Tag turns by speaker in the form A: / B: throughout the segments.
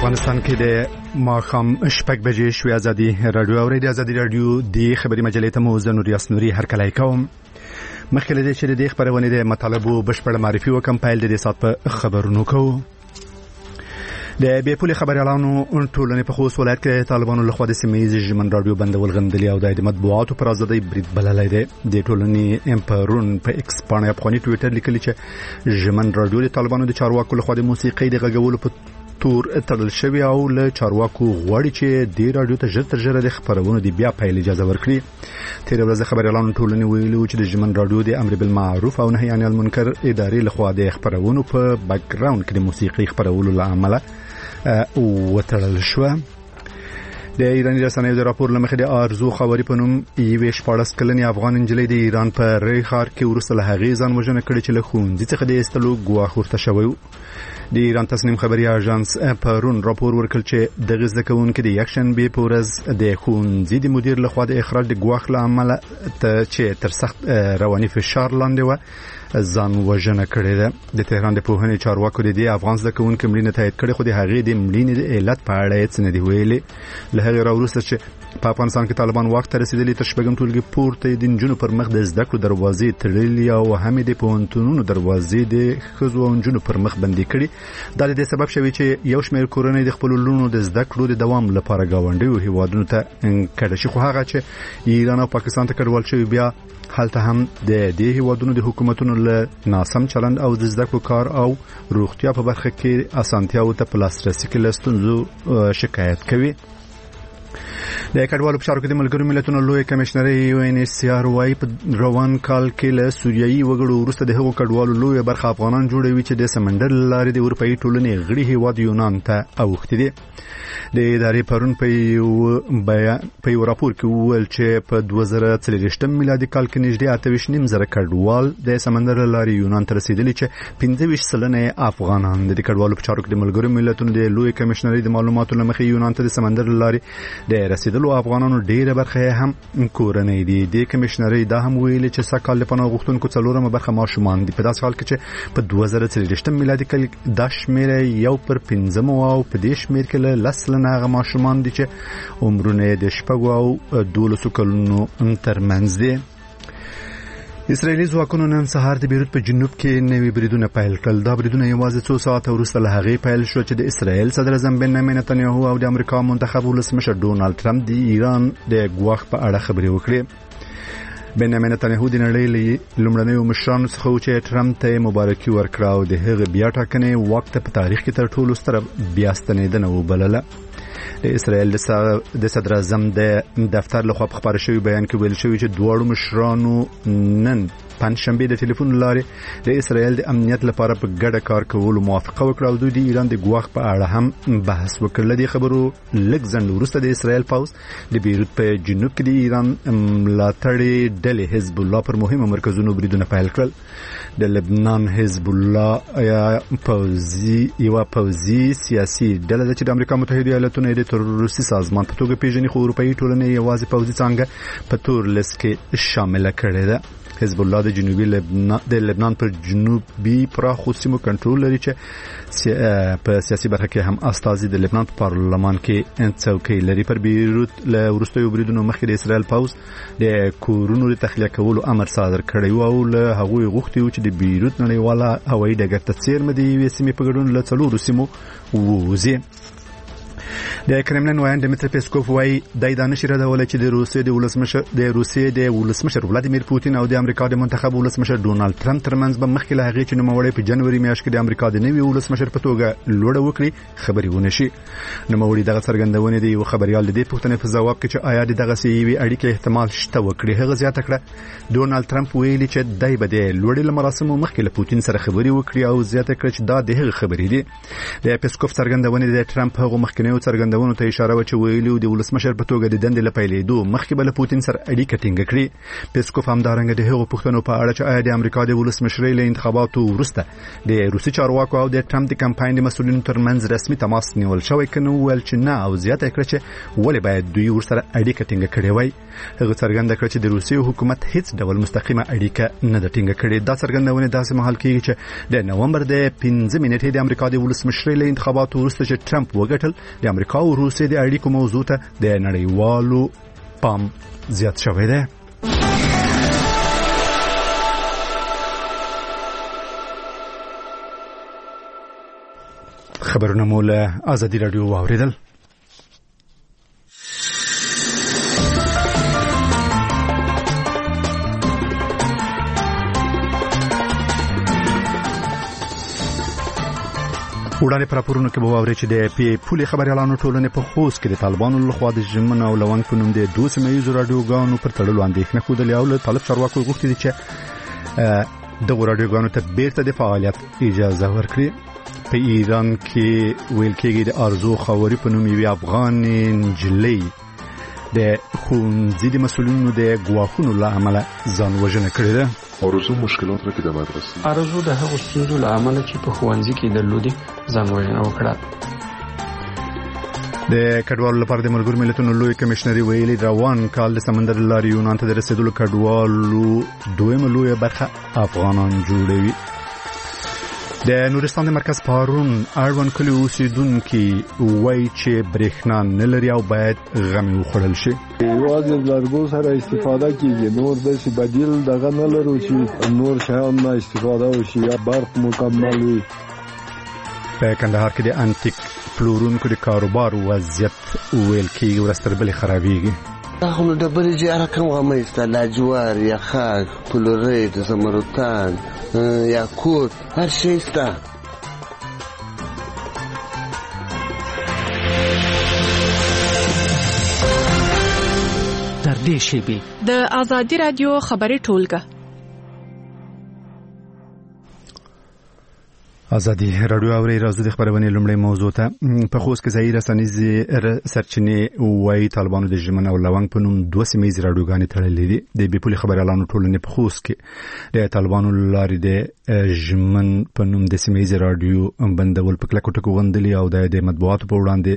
A: افغانستان کې د ماښام شپږ بجې شوې ازادي رادیو او ریډیو ازادي رادیو د خبري مجلې ته مو زنور یاسنوري هر کله کوم مخکې له دې چې د خبرونه د مطالبو بشپړ معرفي وکم پایل د سات په خبرونو کوو د بیپولي خبريالانو ټولنې په خوست ولایت کې طالبانو له خوا د سیمې ژمن رادیو بندول غندلي او د مطبوعاتو پر ازادۍ برید بللای دی د ټولنې امپرون په ایکس باندې افغاني ټوئیټر لیکلی چې ژمن رادیو د طالبانو د چارواکو له خوا د موسیقي د غږولو په تور تړل شوی او له چارواکو غواړي چې د رادیو ته ژر تر ژره د خبرونو د بیا پیل اجازه ورکړي تیر ورځ خبريالانو ټولنې ویلو چې د ژمن رادیو د امر بالمعروف او نهي عن المنکر ادارې له خوا د خبرونو په بیک ګراوند کې د موسیقي خبرولو لامل وتړل شو د ایرانی رسنیو د راپور لمخې د ارزو خبري په نوم یوې 14 کلنې افغان انجلۍ د ایران په ریخار کې ورسره له هغې ځان وژنه کړې چې له ښوونځي څخه د ایستلو ګواښ ورته شوی د ایران تصنیم خبري اژانس پرون راپور ورکړ چې د غزه کوونکو د یکشن به پورز د ښوونځي د مدیر لخوا د اخراج د ګواښ لامل ته چې تر سخت رواني فشار لاندې و ځان وژنه کړې ده د تهران د پوهنې چارواکو د افغان زده کوونکو مړینه تایید کړې خو د هغې د مړینې د علت په اړه هیڅ نه دی ویلي له هغې راوروسته چې په افغانستان کې طالبان واک ته رسیدلي تر شپږم ټولګي پورته د نجونو پر مخ د زده کړو دروازې تړلې او هم د پوهنتونونو دروازې د ښځو او نجونو پر مخ بندي کړي دا د دې سبب شوی چې یو شمېر کورنۍ د خپل لونو د زده کړو د دوام لپاره گاونډیو هیوادونو ته کډه شي خو هغه چې ایران او پاکستان ته کډوال شوی بیا حالته هم د دې هیوادونو د حکومتونو له ناسم چلند او د زده کړو کار او روغتیا په برخه کې اسانتیاو ته په لاسرسي کې لستونزو شکایت کوي د کډوالو په چارو کې د ملګرو ملتونو لوی کمشنر یو ان ایچ سی آر وايي په روان کال کې له سوریایي وګړو وروسته د هغو کډوالو لوی برخه افغانان جوړوي چې د سمندر لارې د اروپאי ټولنې غړي هیواد یونان ته اوښتي دي د ادارې پرون په یو راپور کې وویل چې په 2023 میلادي کال کې نږدې 28.5 کډوال د سمندر لارې یونان ته رسیدلي چې 25 سلنه افغانان د کډوالو په چارو کې د ملګرو ملتونو د لوی کمشنري د معلوماتو لمخې یونان ته د سمندر لارې د رسیدلو افغانانو ډیره برخه هم کورنۍ دي د کمشنري دا هم ویلي چې سکهال په پناه غوښتونکو څلورمه برخه ماشومان دي په داسې حال کې چې په 2023 میلادي کال د شمیر یو پر 15 او په دې شمیر کې لسل هغه ماشومان دي چې عمرونه د شپږو او 12 کلونو ترمنځ دي اسرائیلي ځواکونو نن سهار د بیروت په جنوب کې نوي بریدونه پیل کړل دا بریدونه یوازې څو ساعت وروسته له هغې پیل شو چې د اسرائیل صدر اعظم بنیامین نتنیاهو او د امریکا منتخب ولسمشر ډونالد ټرمپ د ایران د ګواښ په اړه خبرې وکړې بنیامین نتنیاهو د نړۍ لومړنیو مشرانو څخه و چې ټرمپ ته مبارکي ورکړه او د هغه بیا ټاکنې واک ته په تاریخ کې تر ټولو ستره بیا ستنېدنه وبلله د اسرائیل د صدر اعظم د دفتر لخوا په خبر شوی بیان کې ویل شوی چې دواړو مشرانو نن پنځشنبه د ټلیفون لارې د اسرائیل د امنیت لپاره په ګډه کار کولو موافقه وکړه او د ایران د ګواښ په اړه هم بحث وکړل د خبرو لږ ځنډ وروسته د اسرائیل پوځ د بیروت په جنوب کې د ایران ملاتړي ډلې حزب الله پر مهمو مرکزونو بریدونه پیل کړل د لبنان حزب الله پوځي سیاسي ډله چې د امریکا متحده ایالاتونو د تروریستي سازمان په توګه پیژني خو اروپאי ټولنې یوازې پوځي څنګه په تور لیست کې شامل کړي ده حزب الله د جنوبي لبنان پر جنوبي پراخو سیمو کنټرول لري چې په سیاسي برخه کې هم استازي د لبنان په پارلمان کې څوکۍ لري پر بیروت له وروستیو بریدونو مخکې د اسرائیل پوځ د کورونو د تخلیه کولو امر صادر کړی او له هغوی غوښتي چې د بیروت نړیواله هوایي ډګر ته څیرمه د یوې سیمې په ګډون له څلورو سیمو ووځي د کرملین وایي دمیتری پیسکوف وایي د دانش ردول چې د روسیې د ولسمشر ولادیمیر پوتین او د امریکا د منتخب ولسمشر ډونالد ټرمپ ترمنځ به مخکې له هغې چې نوموړی په جنوري میاشت کې د امریکا د نوي ولسمشر په توګه لوړه وکړي خبرې ونه شي نوموړي دغه څرګندونې د یو خبريال د دې پوښتنې په ځواب کې چې آیا د دغه سیوي اړیکې احتمال شته وکړي هغه زیاته کړه ډونالد ټرمپ ویلي چې دای به د لوړې مراسمو مخکې له پوتین سره خبرې وکړي او زیاته کړه چې دا د هغه خبرې دي د پیسکوف څرګندونې د ټرمپ هغه مخکنیو څرګندونو ته اشاره وکړه ویلو د ولسمشر په توګه د دندې لپاره مخکې بل پوتین سره اړیکه ټینګه کړې پیسکوف هم دارنګ د هغو پښتنو په اړه چې آیا د امریکا د ولسمشرۍ له انتخاباتو وروسته د روسي چارواکو او د ټرمپ د کمپاین د مسؤلینو ترمنځ رسمي تماس نیول شوی کنه ول چې نه او زیاته کړ چې ولې باید دوی ورسره اړیکه ټینګه کړي وای هغه څرګنده کړ چې د روسیې حکومت هیڅ ډول مستقیمه اړیکه نه ده ټینګه کړې. دا څرګندونه داسې مهال کېږي چې د نومبر د 15 نیټې د امریکا د ولسمشرۍ له انتخاباتو وروسته چې ټرمپ وګټل د امریکا او روسیې د اړیکو موضوع ته د نړیوالو پام زیات شوی دی. خبرونه مو له ازادي رادیو واوریدل. وړاندې پر راپورونو کې به واوري چې د پولي خبريالانو ټولنې په خوست کې د طالبانو لخوا د ژمن او لونګ په نوم د 2 سیمه‌ییزو رادیوګانو پر تړلو اندېښنه ښودلې او له طالب چارواکو غوښتي دي چې د رادیوګانو ته بیرته د فعالیت اجازه ورکړي. په ایران کې ویل کېږي د ارزو خاوري په نوم یو افغان نجلۍ د ښوونځي د مسؤلینو د ګواښونو له امله ځان وژنه کړې ده.
B: ارزو مشکلات را کې د مدرسې
C: ارزو د هغو ستونزو له امله چې په ښوونځي کې درلودي ځان وژنه وکړه.
A: د کډوالو لپاره د ملګرو ملتونو لوی کمشنري ویلي روان کال د سمندر لارې یونان ته د رسیدلو کډوالو دویمه لویه برخه افغانان جوړوي. د نورستان د مرکز پارون اړوند کلی اوسیدونکي وایي چې برېښنا نه لري او باید غمي وخوړل شي.
D: یوازې لرګو سره استفاده کیږي، نور داسې بدیل دغه نه لرو چې نور شیان نه استفاده وشي یا برق مکمل وي.
A: په کندهار کې د انټیک پلورونکو د کاروبار وضعیت ویل کېږي ورځ تر بلې خرابېږي.
E: خو نو ډبرې چې هر کوم غمه ایسته لاجوار یا خاک پلورید زمرتان یا کوت هر شی ایسته.
F: در دې شیبې د ازادي رادیو خبري ټولګه
A: ازادي رادیو اوري راځي د خبرونه لومړی موضوع ته. په خوست کې ځای رسنیزي سرچینې وایي طالبانو د ژمن او لونګ په نوم 2 سیمه‌ییزې رادیوګانې تړلې دي. د بیپولي خبريالانو ټولنې په خوست کې د طالبانو لارې د ژمن په نوم د سیمه‌ییزې رادیو بندول په کلکو ټکو غندلي او د مطبوعاتو په وړاندې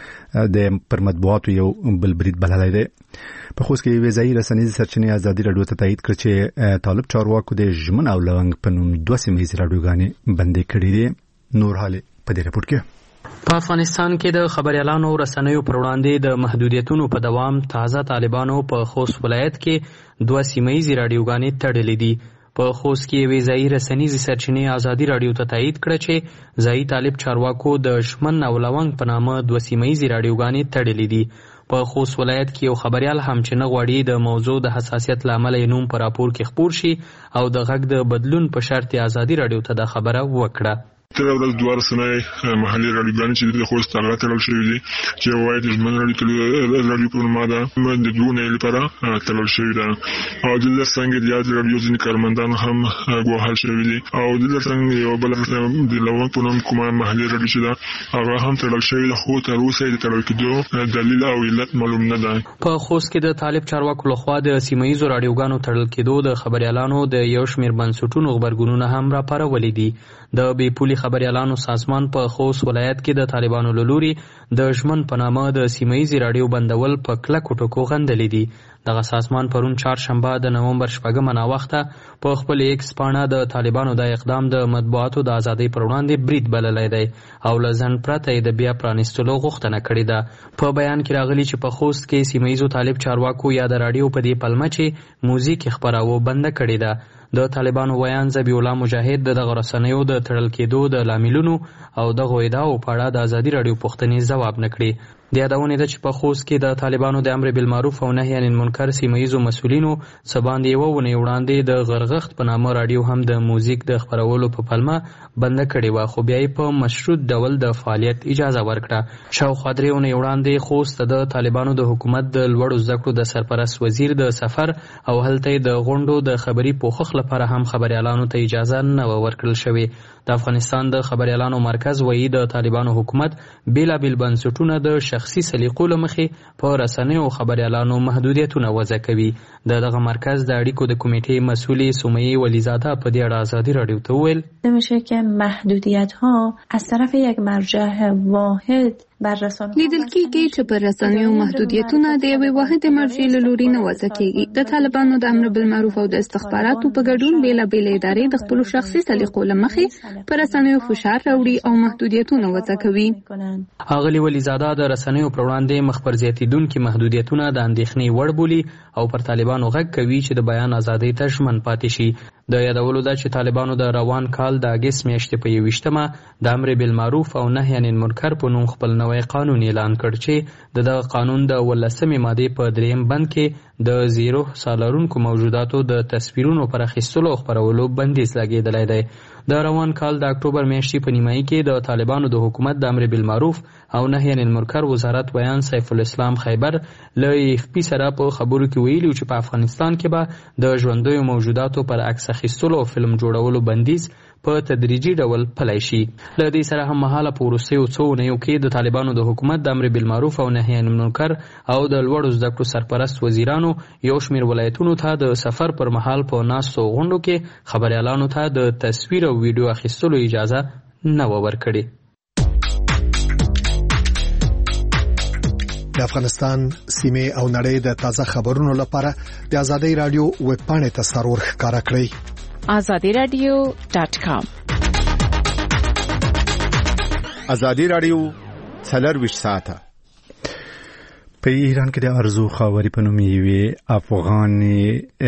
A: د پر مطبوعاتو یو بل برید بللای دی. په خوست کې یوې ځای رسنیزي سرچینې ازادي رادیو ته تایید کړ چې طالب چارواکو د ژمن او لونګ په نوم 2 سیمه‌ییزې رادیوګانې بندې کړې دي. نور حالې په دې راپور کې.
C: په افغانستان کې د خبريالانو رسنیو پر وړاندې د محدودیتونو په دوام تازه طالبانو په خوست ولایت کې 2 سیمه‌ییزې رادیوګانې تړلې دي. په خوست کې یوې ځای رسنیزي سرچینې ازادي رادیو ته تایید کړ چې ځای طالب چارواکو د ژمن او لونګ په نامه 2 سیمه‌ییزې رادیوګانې تړلې دي. په خوست ولایت کې یو خبريال هم چې نه غواړي د موضوع د حساسیت لامل یې نوم په راپور کې خپور شي او د غږ د بدلون په شرط ازادي رادیو ته د خبره وکړه.
G: تر ورځ دوه رسنۍ محلي رادیوګانې چې د خوست هغه تړل شوي دي چې وایي د ژمن رادیو په نوم ده د دوه لپاره تړل شوي ده او د څنګه د یاد رادیو ځینې کارمندان هم ګواښل شوي دي او د څنګه یو بل د لوړ په نوم کومه محلي رادیو چې ده هغه هم تړل شوي ده خو تر اوسه د تړل کېدو دلیل او علت معلوم نه ده.
C: په خوست کې د طالب چارواکو لخوا د سیمه‌ییزو رادیوګانو تړل کېدو د خبريالانو د یو شمېر بنسټونو غبرګونونه هم راپارولې دي. د بیپولي خبريالانو سازمان په خوست ولایت کې د طالبانو له لوري د ژمن په نامه د سیمه‌ییزې رادیو بندول په کلکو ټکو غندلې دي. دغه سازمان پرون چهارشنبه د نومبر 4 ناوخته په خپل ایکس پاڼه د طالبانو د اقدام د مطبوعاتو د ازادۍ پر وړاندې برید بللی دی او له ځنډ پرته د بیا پرانیستلو غوښتنه کړې ده. په بیان کې راغلي چې په خوست کې سیمه‌ییزو طالب چارواکو یا د رادیو په دې پلمه چې موزیک خپراو بند کړې ده. د طالبانو ویان ذبیح الله مجاهد دغه رسنیو د تړل کېدو د لاملونو او دغه ادعاو په اړه د ازادي رادیو پوښتنې ځواب نه کړي. د یادونه ده چې په خوست کې د طالبانو د امر بالمعروف او نهي عن المنکر سیمه‌ییزو مسؤلینو سباندې یو ونې وړاندې د غرغښت په نامه رادیو هم د موزیک د خبرولو په پلمه بند کړي و خو بیا په مشروط ډول د فعالیت اجازه ورکړه. شاوخوا 3 ونې وړاندې خوست د طالبانو د حکومت د لوړو زده کړو د سرپرست وزیر د سفر او هلته د غونډو د خبري پوښښ لپاره هم خبريالانو ته اجازه نه ورکړل شوې. د افغانستان د خبريالانو مرکز وایي د طالبانو حکومت بیلابیل بنسټونه د شخصي سلیقو له مخې په رسنیو او خبريالانو محدودیتونه وضع کوي. دغه مرکز د اړیکو د کمیټې مسئولی سمیه ولیزاده په دې اړه ازادي رادیو ته ویل
H: میشه که محدودیت‌ها از طرف یک مرجع واحد لیدل کېږي چې پر رسنیو محدودیتونه د یوې واحدې مرجع له لوري نه وضع کېږي. د طالبانو د امر بالمعروف او د استخباراتو په ګډون بېلابېلې ادارې د خپلو شخصي سلیقو له مخې پر رسنیو فشار راوړي او محدودیتونه وضع کوي.
C: ښاغلي ولیزاده د رسنیو پر وړاندې مخ پر زیاتېدونکي محدودیتونه د اندېښنې وړ بولي او پر طالبانو غږ کوي چې د بیان ازادۍ ته ژمن پاتې شي. د یادولو ده چې طالبانو د روان کال د اګست میاشتې په 21مه د امر بالمعروف او نهی عن المنکر په نوم خپل نوی قانون اعلان کړ چې دغه قانون د 18مې مادې په 3م بند کې د 0 سال لرونکو موجوداتو د تصویرونو پر اخیستلو او خپرولو بندیز لګېدلی دی. د روان کال د اکتوبر میاشتې په نیمایي کې د طالبانو د حکومت د امر بالمعروف او نهی عن المنکر وزارت ویان سیف الاسلام خیبر له AFP سره په خبرو کې ویلي چې په افغانستان کې به د ژوندیو موجوداتو پر عکس اخیستلو او فلم جوړولو بندیز په تدریجي ډول پلی شي. له دې سره هم مهاله په وروستیو څو اونیو کې د طالبانو د حکومت د امر بالمعروف او نهی عن المنکر او د لوړو زده کړو سرپرست وزیرانو یو شمېر ولایتونو ته د سفر پر مهال په ناستو غونډو کې خبریالانو ته د تصویر او ویډیو اخیستلو اجازه نه وه ورکړې.
I: د افغانستان سیمې او نړۍ د تازه خبرونو لپاره د آزادۍ رادیو ویب پاڼې ته سرور ښکارا کړئ.
F: azadiradio.com
A: ازادي رادیو 24 ساعته. په ایران کې د ارزو خاوري په نوم یوې افغاني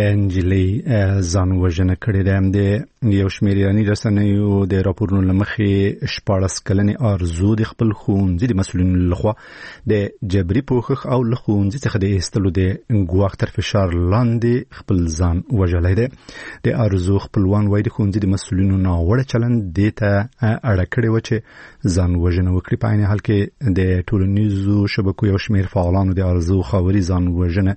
A: انجلۍ ځان وژنه کړې ده. د یو شمېر ایراني رسنیو د راپورونو له مخې 14 کلنې ارزو د خپل ښوونځي د مسؤلینو لخوا د جبري پوښښ او له ښوونځي څخه د ایستلو د ګواښ تر فشار لاندې خپل ځان وژلی دی. د ارزو خپلوان وایي د ښوونځي د مسؤلینو ناوړه چلند دې ته اړه کړې وه چې ځان وژنه وکړي. په عین حال کې د ټولنیزو شبکو یو شمېر فعالان د ارزو خاوري ځان وژنه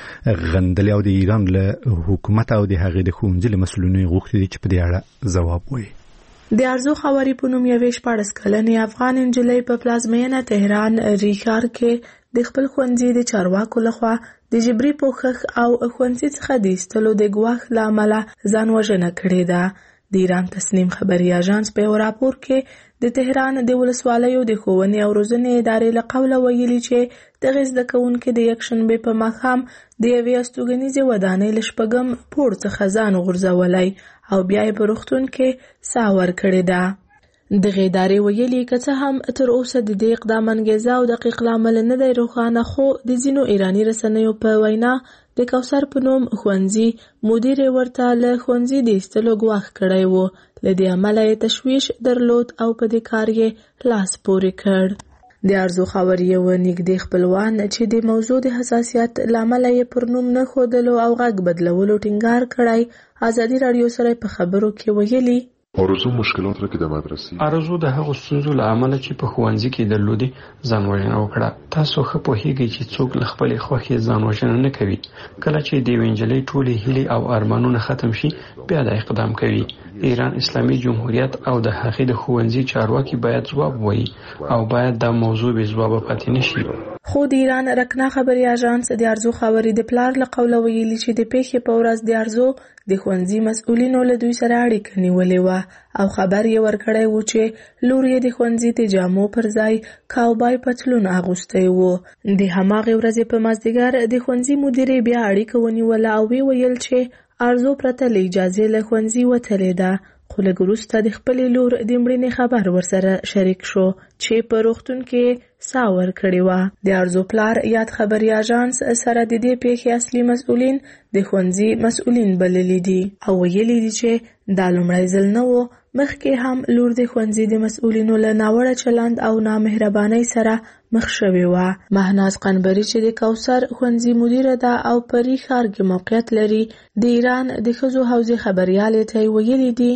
A: غندلې او د ایران له حکومت او د هغې د ښوونځي له مسؤلینو غوښتي دي چې په دې اړه ځواب وایي.
J: د ارزو خاوري په نوم یوې 14 کلنې افغان نجلۍ په پلازمینه تهران ریښار کې د خپل ښوونځي د چارواکو لخوا د جبري پوښښ او ښوونځي څخه د ایستلو د ګواښ له امله ځان وژنه کړې ده. د ایران تسنیم خبري اژانس په یو راپور کې د تهران د ولسوالیو د ښوونې او روزنې ادارې له قوله ویلي چې دغه زده کوونکي د یکشنبې په ماښام د یوې استوګنیزې ودانۍ له 8م پوړ څخه ځان غورځولی او بیا یې په روغتون کې ساه ورکړې ده. دغه ادارې ویلي که څه هم تر اوسه د دې اقدام انګیزه او دقیق لامل نه دی روښانه، خو د ځینو ایراني رسنیو په وینا د کوثر په نوم ښوونځي مدیر ورته له ښوونځي د ایستلو ګواښ کړی و. له دې امله یې تشویش درلود او په دې کار یې لاس پورې کړ. د ارزو خاوري یو نږدې خپلوان چې د موضوع د حساسیت له امله یې پر نوم نه ښودلو او غږ بدلولو ټینګار کړی، ازادي راډیو سره په خبرو کې ویلي
B: آرزو مشکلات را که در مدرسه
K: آرزو د هغو ستونزو له امله چې په ښوونځي کې درلودي ځان وژنه وکړه. تاسو ښه پوهیږئ چې څوک له خپلې خوښې ځان وژنه نه کوي. کله چې د یوې نجلۍ ټولې هیلې او ارمانونه ختم شي بیا د اقدام کوي. ایران اسلامي جمهوریت او د هغې د ښوونځي چارواکي باید ځواب ووایي او باید دا موضوع بې ځوابه پاتې نه شي.
J: خو د ایران رکنا خبري اژانس د ارزو خاوري د پلار له قوله ویلي چې د پیښې په ورځ د ارزو د ښوونځي مسؤلینو له دوی سره اړیکه نیولې وه او خبر یې ورکړی و چې لور یې د ښوونځي د جامو پر ځای کاوبای پتلون اغوستی و. د هماغې ورځې په مازدیګر د ښوونځي مدیرې بیا اړیکه ونیوله او ویل چې ارزو پرته له اجازې له ښوونځي وتلې ده. خو لږ وروسته د خپلې لور د مړینې خبر ورسره شریک شو چې په روغتون کې ساه ورکړې وه. د ارزو پلار یاد خبري اژانس سره د دې پیښې اصلي مسؤلین د ښوونځي مسؤلین بللي دي او ویلي دي چې دا لومړی ځل نه و، مخکې هم لور د ښوونځي د مسؤلینو له ناوړه چلند او نامهربانۍ سره مخ شوې وه. مهناز قنبري چې د کوثر ښوونځي مدیره ده او په ریښار کې موقعیت لري، د ایران د ښځو حوزې خبریالې ته ویلي دي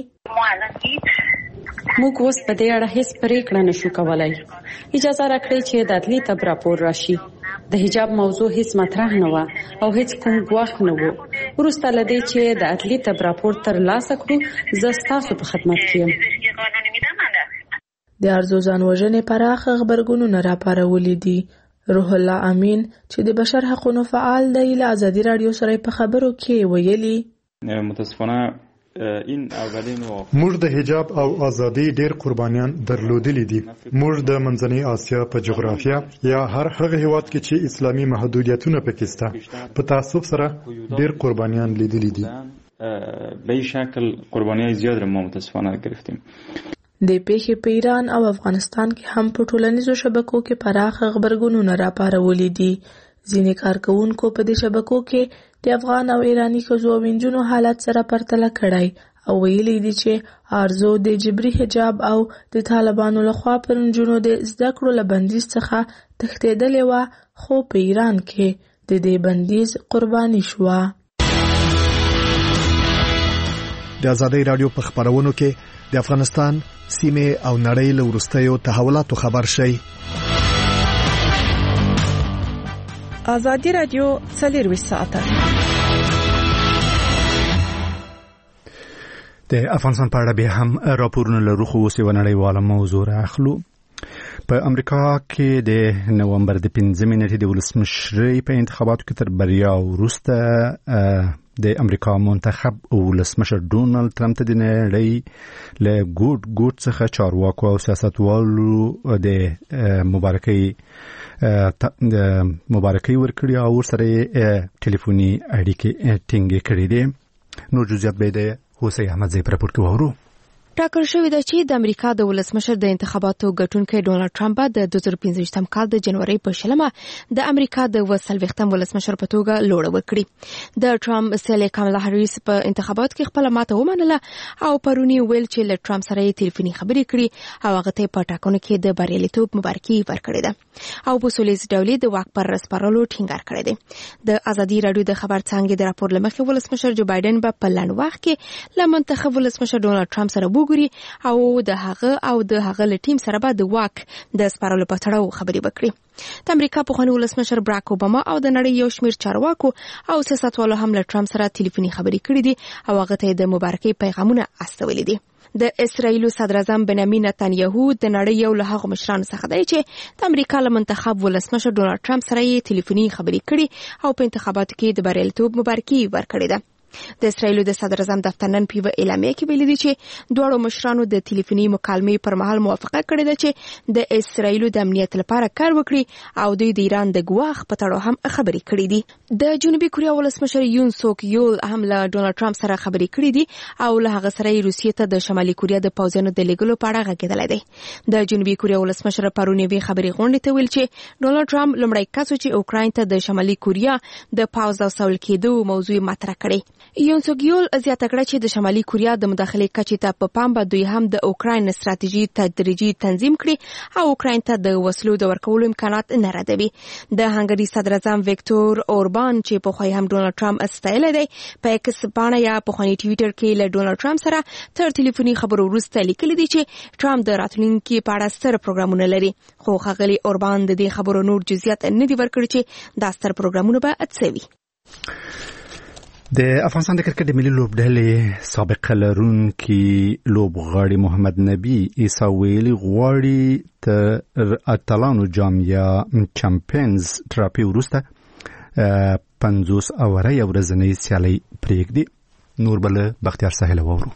L: موږ اوس په دې اړه هیڅ پریکړه نشو کولای. اجازه راکړئ چې د عدلي تب راپور راشي. د حجاب موضوع هیڅ مطرح نه و او هیڅ کوم ګواښ نه و. وروسته له دې چې د عدلي تب راپور ترلاسه کړو زه ستاسو په خدمت کې یم.
J: د ارزو ځان وژنې پراخ غبرګونونه راپارولي دي. روح الله امین چې د بشر حقوقو فعال دی له ازادي راډیو سره په خبرو کې ویلي
M: متاسفانه
I: موږ د حجاب او ازادي ډېر قربانیان درلودلي دي. موږ د منځنۍ اسیا په جغرافیه یا هر هغه هیواد کې چې اسلامي محدودیتونه پکې شته په تعصب سره ډېر قربانیان لیدلي دي.
M: به این شکل قربانی‌های زیاد را ما متاسفانه گرفتیم.
J: د پیښې په ایران او افغانستان کې هم په ټولنیزو شبکو کې پراخ خبرګونونه راپارولي دي. ځینې کارکونکو په دې شبکو کې د افغان او ایرانی ښځو او نجونو حالت سره پرتله کړی او ویلي دي چې آرزو د جبري حجاب او د طالبانو لخوا پر نجونو د زده کړو له بندیز څخه تښتېدلې وه، خو په ایران کې د دې بندیز قرباني شوه.
I: د ازادۍ رادیو په خبرونو کې د افغانستان سیمه او نړۍ له وروستیو تحولاتو خبر شي.
F: ازادي رادیو 24 ساعته
A: د افغانستان په اړه به هم راپورونه لرو، خو اوس یو نړیواله موضوع راخلو. په امریکا کې د نومبر د 15 نیټې د ولسمشرۍ په انتخاباتو کې تر بریا وروسته د امریکا منتخب ولسمشر ډونالد ټرمپ ته د نړۍ له ګوټ څخه چارواکو او سیاستوالو د مبارکۍ ورکړي او ورسره ټلیفوني اړیکې ټینګې کړې دي. نور جزئیات به د حسین احمد زی پر راپور کې وورو.
N: ټاکل شوې ده چې د امریکا د ولسمشر د انتخاباتو ګټونکی ډونالد ټرمپ د 2015 کال د جنوري په شلمه د امریکا د 40م ولسمشر په توګه لوړ وکړي. د ټرمپ سیالي کاملا هریس په انتخاباتو کې خپل ماته ومنله او پرونی ویل چې له ټرمپ سره ټلیفوني خبرې کړې او هغه ته په ټاکنو کې د بریالیتوب مبارکي ورکړې ده او په سولېز ډول د واک پر رسپارلو ټینګار کړی دی. د ازادي رادیو د خبر څنګه د راپور لمخې ولسمشر جو بایدن په لن وخت کې لمنتخب ولسمشر ډونالد ټرمپ سره او د هغه له ټیم سره به د واک د سپارلو په تړاو خبرې وکړي. د امریکا پخوانی ولسمشر براک اوباما او د نړۍ یو شمېر چارواکو او سیاستوالو هم له ټرمپ سره ټلیفوني خبرې کړې دي او هغه ته د مبارکۍ پیغامونه استولي دي. د اسرایل صدر اعظم بنیامین نتانیاهو د نړۍ یو له هغو مشرانو څخه دی چې د امریکا له منتخب ولسمشر ډونالد ټرمپ سره ټلیفوني خبرې کړې او په انتخاباتو کې د بریالیتوب مبارکي ورکړې ده. د اسرایل د صدر اعظم دفتر نن په اعلامیه کې ویلي دي چې دوه مشرانو د ټلیفوني مکالمې پر مهال موافقه کړې ده چې د اسرایل د امنیت لپاره کار وکړي او د ایران د ګواښ په تړاو هم خبرې کړې دي. د جنوبي کوریا ولسمشر یون سوک یول هم له ډونالد ټرمپ سره خبرې کړې دي او له هغه سره روسیې ته د شمالي کوریا د پوځونو د لېږلو په اړه غږېدلی دی. د جنوبي کوریا ولسمشر پرونی وی خبرې غونډې ته ویل چې ډونالد ټرمپ لومړی کس و چې اوکراین ته د شمالي کوریا د پوځ د وصول کېدو موضوع مطرح کړي. یون سوک یول زیاته کړه چې د شمالي کوریا د مداخلې کچې ته په پام به دوی هم د اوکراین ستراتیژي تدریجي تنظیم کړي او اوکراین ته د وسلو د ورکولو امکانات نه ردوي. د هنګري صدر اعظم ویکتور اوربان چې په خوای هم ډونالد ټرمپ استایل دی په ایکس باندې یا په خواني ټویټر کې له ډونالد ټرمپ سره تر ټلیفوني خبرو وروسته لیکلي دي چې ټرمپ د راتلونکي په اړه ستر پروګرامونه لري، خو ښاغلي اوربان د دې خبرو نور جزئیات نه دي ورکړي چې دا ستر پروګرامونه به اتسوي.
A: د افغانستان د کرکټ ملي لوبډلې سابق لرونکي لوبغاړي محمد نبی عیسی ویلي غواړي تر اتلانو جام یا چمپیونز ټرافي وروسته 50 اوره یو ورځنۍ سیالي پرېږدي. نور بل بختیار ساحل وورو.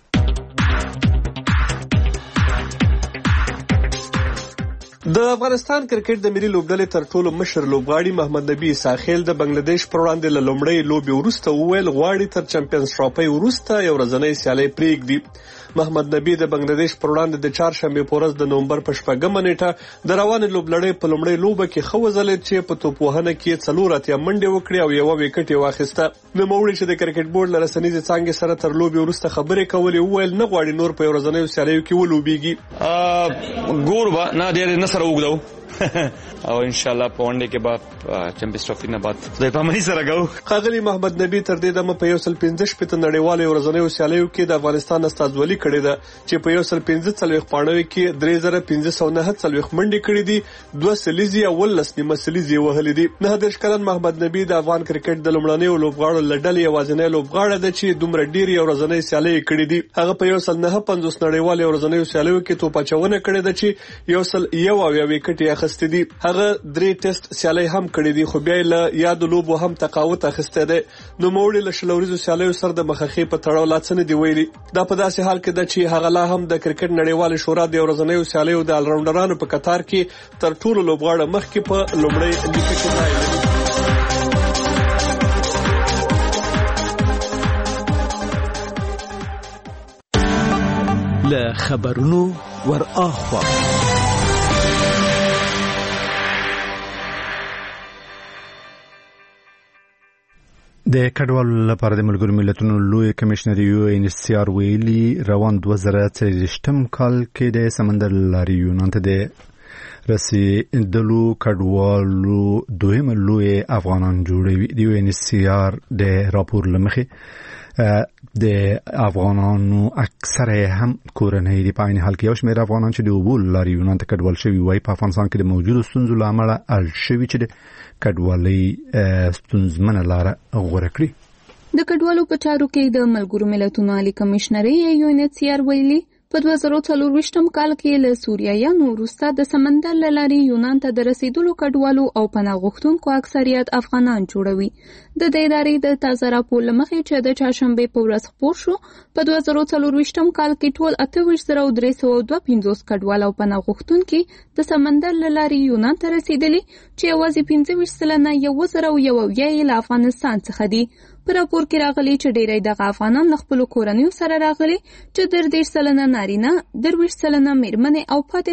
O: د افغانستان کرکټ د ملي لوبډلې تر ټولو مشر لوبغاړي محمد نبی ساحل د بنگلاديش پر وړاندې له لومړۍ لوبې وروسته وویل غواړي تر چمپیونز ټرافي وروسته یو ورځنۍ سیالي پرېږدي. محمد نبی د بنگلاديش پر وړاندې د چهارشنبه په ورځ د نومبر په 8مه نیټه د روانې لوبلړۍ په لومړۍ لوبه کې ښه وځلید چې په توپوهنه کې 4 اتیا منډې وکړې او یو وکټ یې واخیسته. نوموړي چې د کرکټ بورډ له رسنیزې څانګې سره تر لوبې وروسته خبرې کولې وویل نه غواړي نور په ورځنیو سیالیو کې ولوبېږي.
M: ګوربا نه ډېر نه سره وګدو او ان شاء الله په وړاندې کې به چمپیونز ټرافي نه بعد د پامنی سره غو.
O: خاغلی محمد نبی تر دې دمه په 115 نړیوالو ورځنیو سیالیو کې د افغانستان استازولي کړې ده چې په 115 پاڼوي کې 3549 منډې کړې دي، 2 سلیزي او 19 نیمه سلیزي وهلې دي. 19 کلن محمد نبی د افغان کرکټ د لومړنیو لوبغاړو لړلې یوازینی لوبغاړی دی چې دومره ډېری ورځنۍ سیالي کړې دي. هغه په 150 نړیوالو ورځنیو سیالیو کې توپ اچونه کړې ده چې 101 وکټ یې اخیستې دي. هغه 3 ټیسټ سیالۍ هم کړې دي خو بیا له یاد لوبو هم تقاوت اخیسته ده. نو موړي له شلوريزو سیالیو سره د مخخې په تړاو لا څه نه دی ویلي. دا په داسې حال کې ده چې هغه لا هم د کرکټ نړیوال شورا د ورځنیو سیالیو د الراونډرانو په قطار کې تر ټولو لوبغاړو مخکې په لومړی لیکه کې ځای لري.
P: له خبرونو ور اخوا
A: د کډوالو لپاره د ملګرو ملتونو لوی کمشنر UNHCR ویلي روان 2023م کال کې د سمندر لارې یونان ته د رسیدلو کډوالو دویم لوی افغانان جوړوي. د UNHCR د راپور لمخې د افغانانو اکثره هم کورنۍ دي. په عین حال کې یو شمېر افغانان چې د اوبو لارې یونان ته کډوال شوي وای په افغانستان کې د موجودو ستونزو له امله اړ شوي چې د کډوالۍ ستونزمنه لاره غوره کړي.
H: د کډوالو په چارو کې د ملګرو ملتونو عالی کمشنري UNHCR ویلي په 2024م کال کې له سوریایانو وروسته د سمندر له لارې یونان ته د رسیدلو کډوالو او پناه غوښتونکو اکثریت افغانان جوړوي. د دې ادارې د تازه راپور له مخې چې د چهارشنبې په ورځ خپور شو په 2024م کال کې ټول 28,352 کډوال او پناه غوښتونکي د سمندر له لارې یونان ته رسیدلي چې یوازې 25% یې له افغانستان څخه دي. په راپور کې راغلي چې ډېری دغه افغانان له خپلو کورنیو سره راغلي چې 30% نارینه 30% میرمنې او پاتې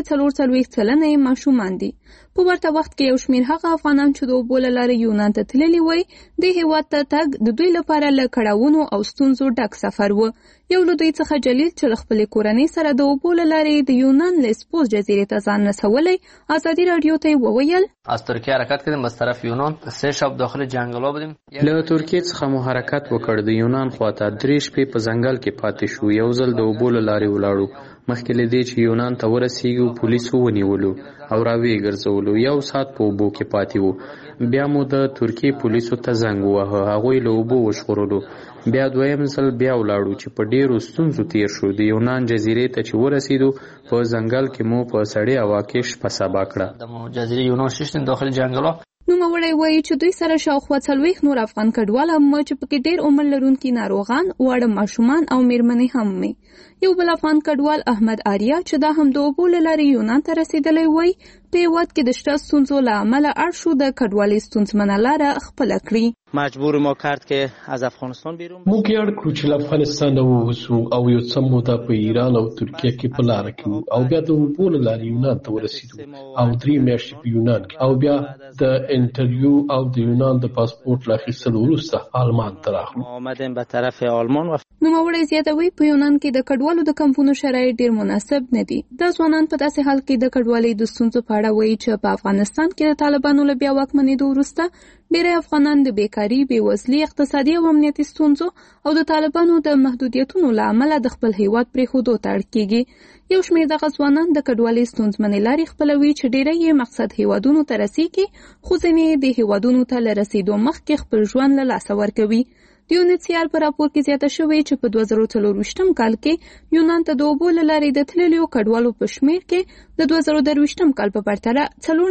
H: 40% ماشومان دي. په ورته وخت کې یو شمېر هغه افغانان چې د اوبو له لارې یونان ته تللي وای د هېواد ته تګ د دوی لپاره له کړاوونو او ستونزو ډک سفر و. یو له دوی څخه جلیل چې له خپلې کورنۍ سره د اوبو له لارې د یونان لسبوس جزیرې ته ځان رسولی ازادي راډیو ته وویل
Q: از ترکیه حرکت کردیم از طرف یونان 3 شب داخل جنگلا بودیم.
C: له ترکیه څخه مو حرکت وکړ د یونان خواته 3 شپې په ځنګل کې پاتې شو. یو ځل د اوبو له لارې ولاړو مخکې له دې چې یونان ته ورسیږو پولیسو ونیولو او راوی ګرځولو. یو ساعت په اوبو کې پاتې وو. بیا مو د ترکیه پولیسو ته زنګ وواهه. هغوی له اوبو وژغورلو. بیا دویم ځل بیا ولاړو چې په ډیرو ستونزو تیر شو. د یونان جزیرې ته چې ورسیدو په ځنګل کې مو په سړې هوا کې شپه سبا کړه.
Q: د جزیرې یونان شیشتن داخل جنگلا
H: نوموړی وایي چې دوی سره شاوخوا 40 نور افغان کډوال هم چې پکې ډېر عمر لرونکي ناروغان واړه ماشومان او میرمنې هم وي. یو بل افغان کډوال احمد آریا چې دا هم د اوبو له لارې یونان ته رسیدلی وای په هېواد کې د شته ستونزو له امله اړ شو د کډوالۍ ستونزمنه لاره خپله کړي.
Q: مجبور ما کرد که از افغانستان بیرون
R: موږ یې اړ کړو چې له افغانستان ووځو او یو څه موده په ایران او ترکیه کې په لاره کې او بیا د اوبو له لارې یونان ته ورسېدو او 3 میاشتې په یونان کې او بیا د انټرویو او د یونان د پاسپورت له اخیستلو وروسته آلمان ته راغلو.
Q: آمدیم به طرف آلمان.
H: نوموړی زیاتوي په یونان کې د کډوالو د کمپونو شرایط ډېر مناسب نه دي. دا ځوانان په داسې حال کې د کډوالۍ د ستونزو په اړه وایي چې په افغانستان کې د طالبانو له بیا واکمنېدو وروسته ډېری افغانان د بیکاري، بېوزلۍ، اقتصادي او امنیتي ستونزو او د طالبانو د محدودیتونو له امله د خپل هیواد پرېښودو ته اړ کېږي. یو شمېر دغه ځوانان د کډوالۍ ستونزمنې لارې خپلوي چې ډېری یې مقصد هیوادونو ته رسېږي خو ځینې د هیوادونو ته له رسېدو مخکې خپل ژوند له لاسه ورکوي. د UNHCR په راپور کې زیاته شوې چې په 2024م کال کې یونان ته د اوبو له لارې د تللیو کډوالو په شمېر کې د 2023م کال په پرتله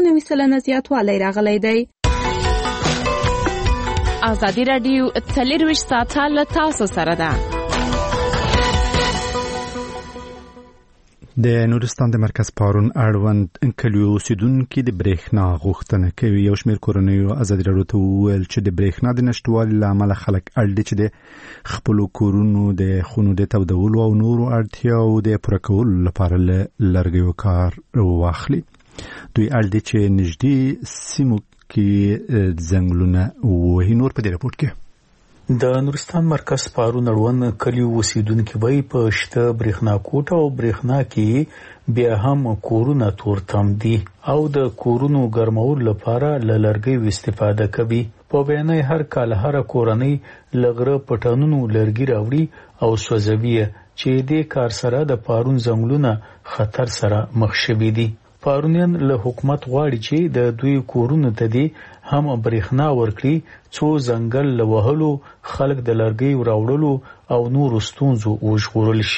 H: 94% زیاتوالی راغلی دی.
F: ازادي راډیو 24 ساعته له تاسو سره ده.
A: د نورستان د مرکز پارون اړوند کلیو اوسیدونکي د برېښنا غوښتنه کوي. یو شمېر کورنیو ازادي راډیو ته وویل چې د برېښنا د نشتوالي له امله خلک اړ دي چې د خپلو کورونو د خونو د تودولو او نورو اړتیاو د پوره کولو لپاره له لرګیو کار واخلي. دوی اړ دي چې نږدې سیمو کې ځنګلونه ووهي. نور په دې راپور کې
S: د نورستان مرکز پارون اړوند کلیو اوسیدونکي وایي په شته برېښنا کوټه او برېښنا کې بیا هم کورونه تورتم دي او د کورونو ګرمولو لپاره له لرګیو استفاده کوي. په بیان هر کال هر کورنۍ لغره پټانونو لرګي راوړي او سوځوي چې دې کار سره د پارون ځنګلونه خطر سره مخ شوي دي. پارونیان له حکومت غواړي چې د دوی کورونو ته دي هم برېښنا ورکړي څو ځنګل له وهلو خلک د لرګیو راوړلو او نورو ستونزو وژغورل شي.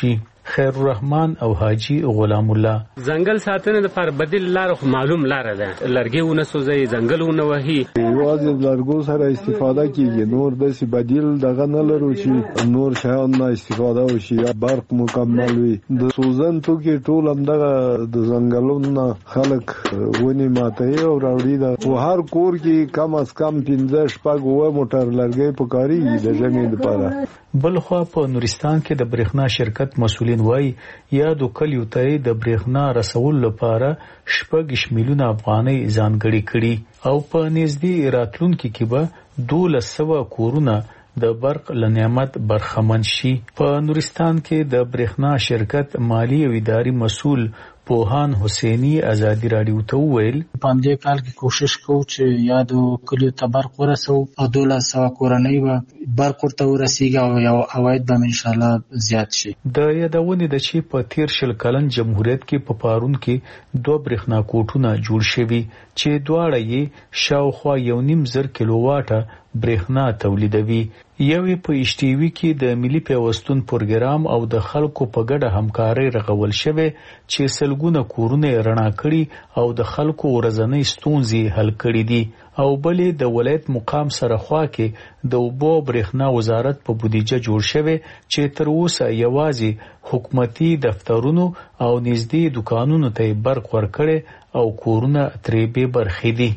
S: خیر الرحمن او حاجی غلام الله.
T: ځنګل ساتنه د پر بدیل لار معلوم لار ده، لرګیونه سوځي، ځنګلونه وهي،
D: یوازې لرګو سره استفاده کیږي، نور د بدیل دغه نه لرو چې نور شیان نه استفاده وشي یا برق مکمل وي. د سوزن توکي ټول هم دغه د ځنګلونو خلک ونی ماتوي او راوړي ده. په هر کور کې کم از کم 15-16 موټر لرګي پکاري د ژمي لپاره.
S: بلخوا په نورستان کې د برېښنا شرکت مسولین وایي یادو کلیو ته د برېښنا رسول لپاره 6 میلیونه افغانۍ ځانګړي کړي او په نږدې راتلونکي کې به 1200 کورونه د برق له نعمت برخمن شي. په نورستان کې د برېښنا شرکت مالی او اداري مسول پوهان حسینی ازادي رادیو ته وویل
U: په دې کال کې کوشش کوو چې یادو کلیو ته برق ورسو او 1200 کورنۍ به برق ورته ورسیږي او یو عواید به ان شاء الله زیات شي.
S: د یادونې د چې په 13 کلن جمهوریت کې په پارون کې 2 برېښنا کوټونه جوړ شوي چې دواړه یې شاوخوا 1.5 کیلوواټه برېښنا تولیدوي. یوې په اشتیوي کې د ملي پیوستون پروګرام او د خلکو په ګډه همکارۍ رغول شوی چې سلګونه کورونه رڼا کړي او د خلکو ورځنۍ ستونزې حل کړي دي او بلې د ولایت مقام سره خوا کې د اوبو برېښنا وزارت په بودیجه جوړ شوی چې تر اوسه یوازې حکومتي دفترونو او نږدې دکانونو ته برق ورکړي او کورونه ترې بې برخې دي.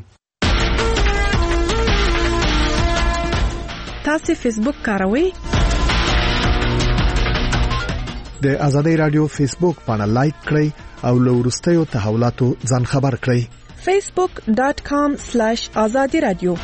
F: تاسو فیسبوک کاروئ؟
A: د ازادي رادیو فیسبوک باندې لایک کړئ او له وروستیو تحولاتو ځان خبر کړئ.
F: facebook.com/azadiradio.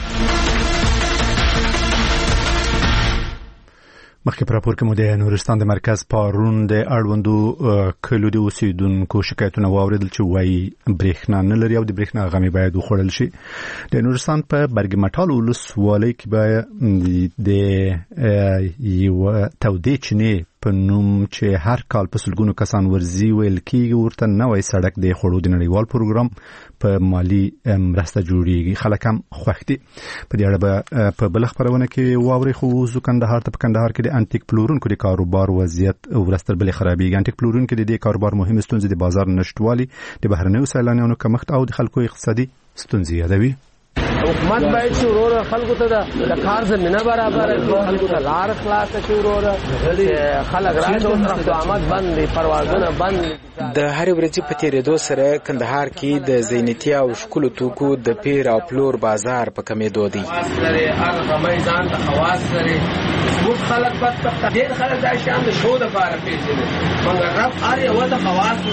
A: مخکې پر راپور کې مو د نورستان د مرکز پارون د اړوندو کلو د اوسیدونکو شکایتونه واوریدل چې وایي برېښنا نه لري او د برېښنا غمي باید وخوړل شي. د نورستان په برګ مټال ولسوالۍ کې به د یو تودې چینې په نوم چې هر کال په سلګونو کسان ورزي ویل کېږي ورته نوې سړک د خوړو د نړیوال پروګرام په مالی مرسته جوړیږي. خلک هم خوښ دي. په دې اړه به په بل خبرونه کې واوري خو زو کندهار ته په کندهار کې د انټیک پلورونکو د کاروبار وضعیت ورستر بل خرابېږي. انټیک پلورونکو د دې کاروبار مهم ستونزې د بازار نشټوالي، د بهرنیو سیلانیانو کمښت او د خلکو اقتصادي ستونزې یادوي.
V: حکومت باید چې ورور خلکو ته د کار زمينه برابر کړي، خلکو ته لار خلاص کړي، ورور خلک راځي او طرف آمد بند دي، پروازونه بند دي.
W: د هر ورځې په تیریدو سره کندهار کې د زینتي او شکلو توکو د پیر او پلور بازار په کمیدو دی.
V: هغه میدان د خواص لري موږ خلک په ډېر خلک دا شان د شو د بار پیژني، مګر رب هر یو د خواص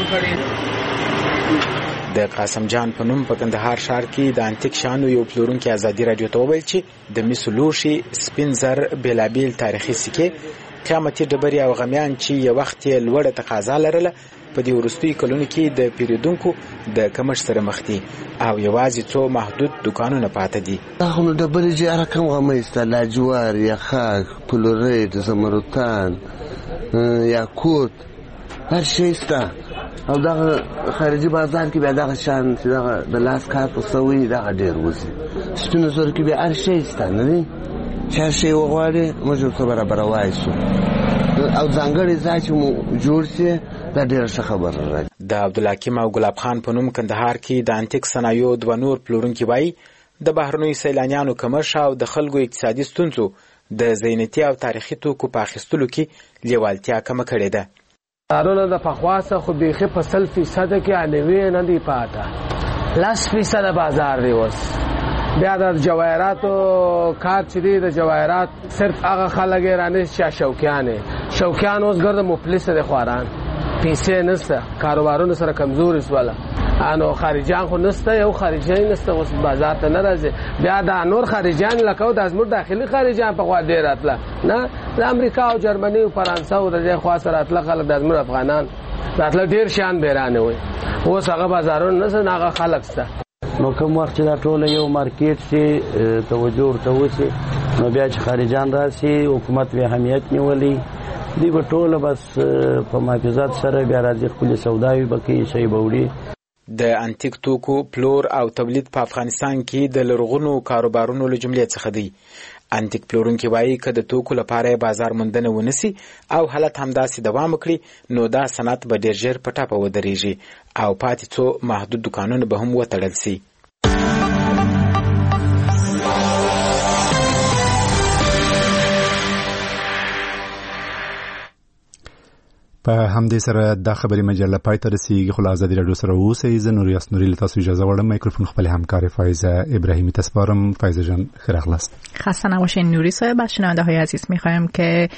V: ورکړي.
W: د قاسم جان په نوم په کندهار ښار کې د انټیک شانو یو پلورونکي ازادي رادیو ته وویل چې د مسو لوښي، سپین زر، بیلابیل تاریخي سکې، قیمتي ډبرې او غمیان چې یو وخت یې لوړه تقاضا لرله په دې وروستیو کلونو کې د پیرودونکو د کمښت سره مخ دي او یوازې څو محدود دکانونه پاته دي.
E: خو نو ډبرې چې هر کوم غمیسته، لاجوار، یخاک، فلورید، زمرتان، یاقوت، هر شی شته. او دا خارجي بازار کې بیا دا شان چې دا د لاس کار په سوي دا ډېر وځي. سپینو زر کې بیا هر شی شته نه دي چې هر شی وغواړي موږ ته برابر وایسو او ځانګړي ځای چې مو جوړ شي دا ډېر ښه خبره ده.
W: د عبدالحکیم او ګلاب خان په نوم کندهار کې د انټیک صنایعو دوه نور پلورونکي وایي د بهرنیو سیلانیانو کمښت او د خلکو اقتصادي ستونزو د زینتي او تاریخي توکو په اخیستلو کې لیوالتیا کمه کړې ده.
V: دارونه د پخواسه خو بیخي په 100% کې علوي نه دی پاته، 10% بازار دی اوس. بیا د جواهراتو کار چې دی د جواهرات صرف هغه خلک رانه چې شوکیان اوس ګرد مفلس دي، خواران پیسې نشته، کاروبارونه سره کمزوري سواله، انو خارجيان خو نشته، یو خارجي نشته اوس بازار ته نه راځي. بیا د نور خارجيان لکه د ازمر داخلي خارجيان په خوا ډیر راتله، نه د امریکا او جرمني او فرانسه او د خوا سره راتله خلک د ازمر افغانان راتله ډیر شان بیرانه وي. اوس هغه بازارونه نه هغه خلک سته.
U: نو کوم وخت چې دا ټول یو مارکیټ چې توجه ورته وشي نو بیا چې خارجيان راشي حکومت به اهمیت نیولي دی په ټوله بس په محافظات سره بیا راځي خپل سوداوي بکی شی بوړي.
W: د انټیک توکو پلور او تولید په افغانستان کې د لرغونو کاروبارونو له جملې څخه دی. انتیک پلورونکي وایي که د توکو لپاره بازار موندنه ونسی او حالت همداسې دوام وکړي نو دا صنعت به ډېر ژر په ټاپه ودرېږي او پاتې څو محدود دکانونه به هم وتړل سي.
A: په همدې سره دا خبري مجله پای ته رسیږي. خو ازادي راډیو سره اوسئ. زه نور یاسنوري له تاسو اجازه غواړم. میکروفون خپل همکار فایزه ابراهیمی تسپارم. فایزه جان خیر اخلاص.
B: خسته نباشین نوری صاحب. از شنونده های عزیز میخوایم که